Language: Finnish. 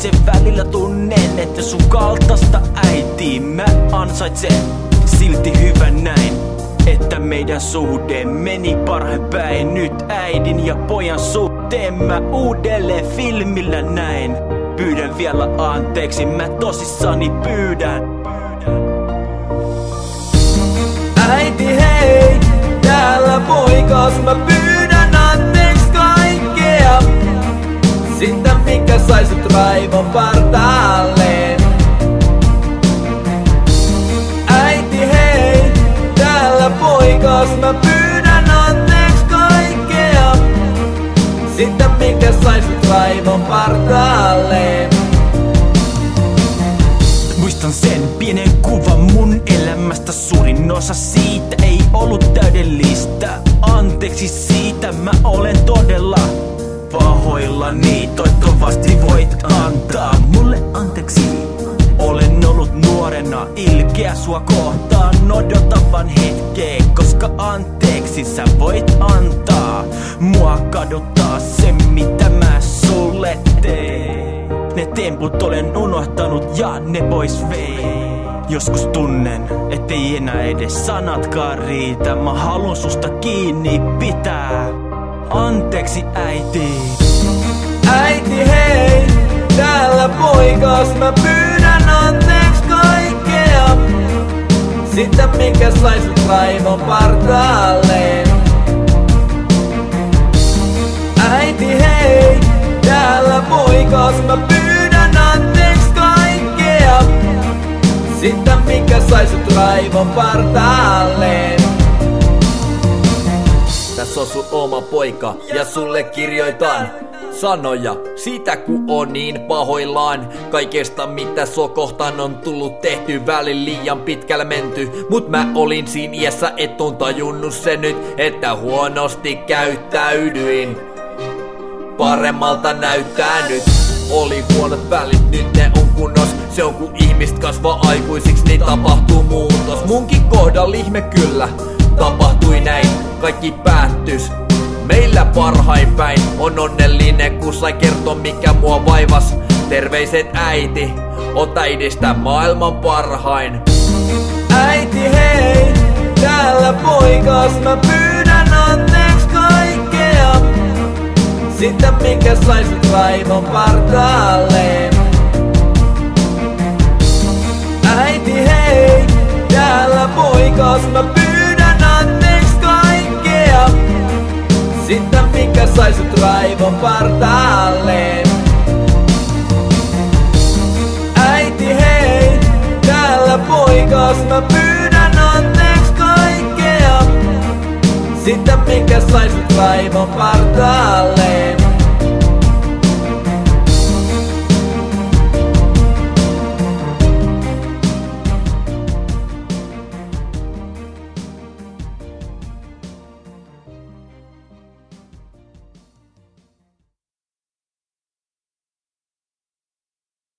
itse välillä tunnen, että sun kaltaista äitiä mä ansaitsen. Silti hyvä näin, että meidän suhde meni parhainpäin. Nyt äidin ja pojan suhteen mä uudelleen filmillä näin. Pyydän vielä anteeksi, mä tosissani pyydän. Äiti hei, täällä poikas, mä pyydän anteeksi kaikkea. Sitä mikä sai sut raivon partaalleen. Äiti hei, täällä poikas, mä pyydän anteeksi kaikkea. Sitä mikä sai sut raivon partaalleen. Muistan sen pienen kuvan mun elämästä, suurin osa siitä ei ollut täydellistä. Anteeksi siitä, mä olen todella pahoillani. Toivottavasti voit antaa mulle anteeksi. Olen ollut nuorena ilkeä sua kohtaan, odotan vaan hetkeä, koska anteeksi sä voit antaa. Mua kaduttaa se mitä mä sulle teen. Ne temput olen unohtanut ja ne pois vei. Joskus tunnen, ettei enää edes sanatkaan riitä. Mä haluun susta kiinni pitää. Anteeksi äiti. Äiti hei, täällä poikas, mä pyydän anteeksi kaikkea. Sitä mikä sai sut raivon partaalleen. Äiti hei, täällä poikas, mä pyydän anteeksi kaikkea. Sitä mikä sai sut raivon partaalleen. Tässä on sun oma poika ja sulle kirjoitan sanoja siitä kun on niin pahoillaan. Kaikesta mitä sua kohtaan on tullut tehty, välin liian pitkällä menty. Mut mä olin siinä iässä, et on tajunnut se nyt, että huonosti käyttäydyin. Paremmalta näyttää nyt. Oli huonot välit, nyt ne on kunnos. Se on kun ihmiset kasvaa aikuisiksi, niin tapahtuu muutos. Munkin kohdalla ihme kyllä tapahtui näin, kaikki päättys meillä parhainpäin. On onnellinen kun sai kertoa mikä mua vaivas. Terveiset äiti, oot äidistä maailman parhain. Äiti hei, täällä poikas, mä pyydän anteeksi kaikkea. Sitä mikä sai sut raivon partaalleen. Äiti hei, täällä poikas, mä pyydän anteeksi kaikkea. Sitä mikä sai sut raivon partaalleen. Äiti hei, täällä poikas, mä pyydän anteeksi kaikkea. Sitä mikä sai sut raivon partaalleen.